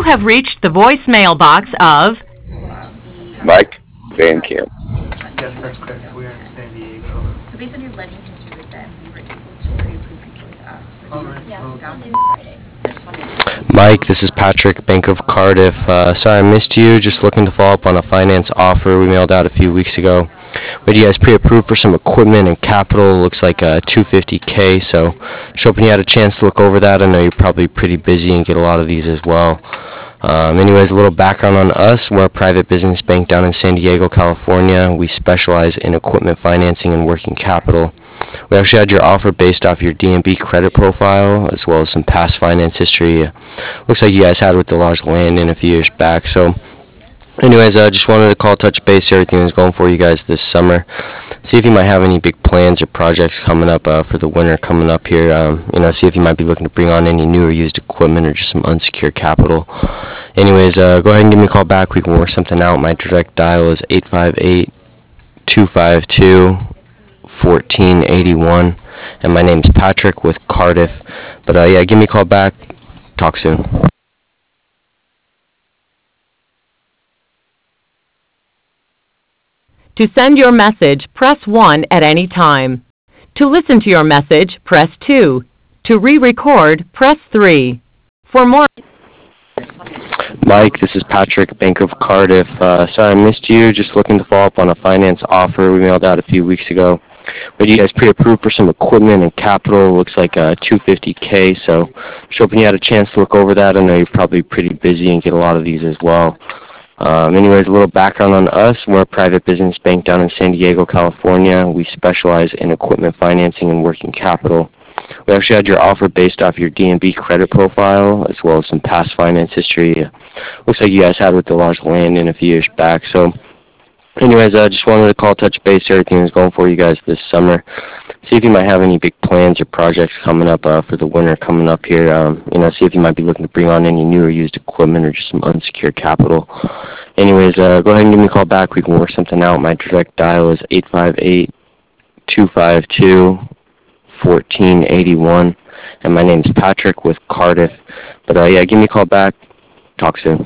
You have reached the voicemail box of Mike Van Camp. Yes, that's correct. We're in San Diego. So based on your lending history with them, we were able to pre-approve you with us. So Alright, yeah, so- down this Friday. So I just wanted to Mike, this is Patrick, Bank of Cardiff. Sorry I missed you. Just looking to follow up on a finance offer we mailed out a few weeks ago. We had you guys pre-approved for some equipment and capital. Looks like $250K. So just hoping you had a chance to look over that. I know you're probably pretty busy and get a lot of these as well. Anyways, a little background on us. We're a private business bank down in San Diego, California. We specialize in equipment financing and working capital. We actually had your offer based off your D&B credit profile as well as some past finance history. Looks like you guys had with the large land in a few years back. So anyways, I just wanted to call, touch base, see everything was going for you guys this summer. See if you might have any big plans or projects coming up for the winter coming up here. See if you might be looking to bring on any new or used equipment or just some unsecured capital. Anyways, go ahead and give me a call back. We can work something out. My direct dial is 858-252-1481. And my name's Patrick with Cardiff. But yeah, give me a call back. Talk soon. to send your message, press 1 at any time. To listen to your message, press 2. To re-record, press 3. For more Mike, this is Patrick, Bank of Cardiff. Sorry I missed you. Just looking to follow up on a finance offer we mailed out a few weeks ago. But you guys pre-approved for some equipment and capital. Looks like $250K. So just hoping you had a chance to look over that. I know you're probably pretty busy and get a lot of these as well. Anyways, a little background on us. We're a private business bank down in San Diego, California. We specialize in equipment financing and working capital. We actually had your offer based off your D&B credit profile as well as some past finance history. Looks like you guys had with the large land in a few years back. So anyways, I just wanted to call, touch base, see everything is going for you guys this summer. See if you might have any big plans or projects coming up for the winter coming up here. See if you might be looking to bring on any new or used equipment or just some unsecured capital. Anyways, go ahead and give me a call back. We can work something out. My direct dial is 858-252-1481. And my name's Patrick with Cardiff. But yeah, give me a call back. Talk soon.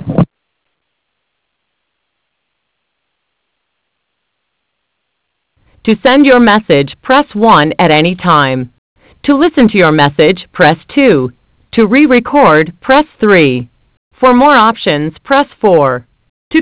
To send your message, press 1 at any time. To listen to your message, press 2. To re-record, press 3. For more options, press 4.